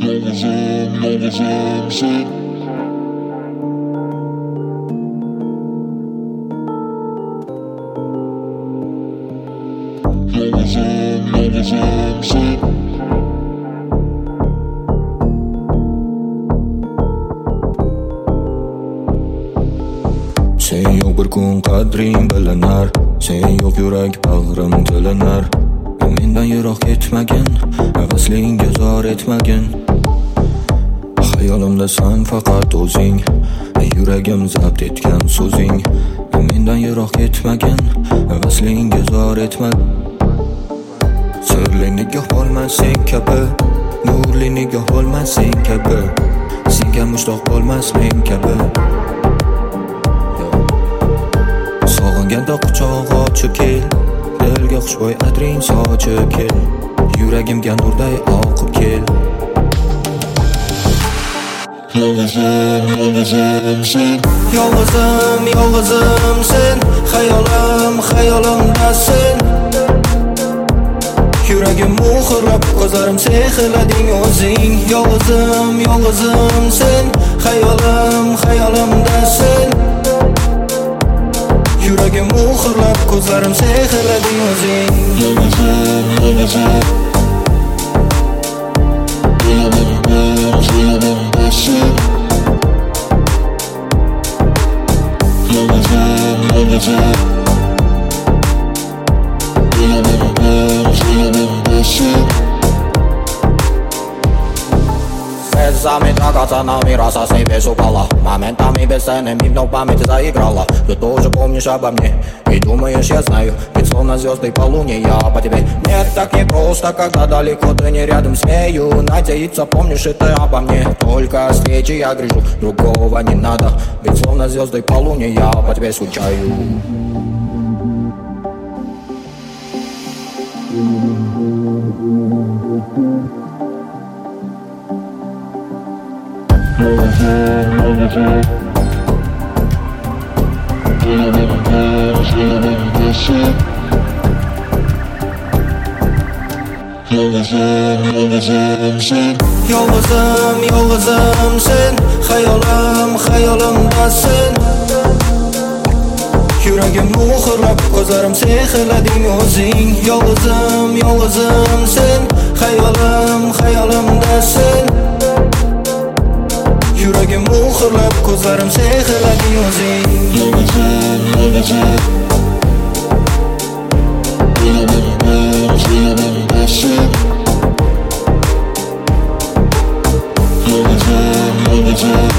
Yolg'izim sen. Yolg'izim sen. Sen yo'q bir kun qadring bilinar, sen yo'q yurak bag'rim tilinar. Mendan yiroq ketmagin, havasliga zor etmagin. Xayolimda san faqat o'zing, yuragim zabt etgan so'zing. Mendan yiroq ketmagin, havasliga zor etmagin. Sirli nigoh bo'lmas sen kabi, nurli nigoh bo'lmas sen kabi, senga mushtoq bo'lmas men kabi. Sog'inganda quchoq ochib kel, dilga xushbo'y atring sochib kel, yuragimga nurday oqib kel. Yolg'izim sen. Yolg'izim sen, xayolimda sen. Yuragim muhrlab, ko'zlarim sehrlading o'zing. Yolg'izim sen, xayolimda sen. Yuragim muhrlab, ko'zlarim sehrlading o'zing. Yolg'izim sen. Слезами драгоценными росой без упала, моментами бесценными вновь память заиграла. Ты тоже помнишь обо мне и думаешь, я знаю, ведь словно звезды полуния я по тебе. Нет, так не просто, когда далеко ты не рядом. Смею надеяться, помнишь и ты обо мне. Только с встречи я грежу, другого не надо, ведь словно звезды полуния я по тебе скучаю. Yolg'izim sen, xayolimda sen. Yuragim muhrlab, ko'zlarim sehrlading o'zing. Yolg'izim sen, xayolimda sen. Yuragim muhrlab, ko'zlarim sehrlading o'zing. Yolg'izim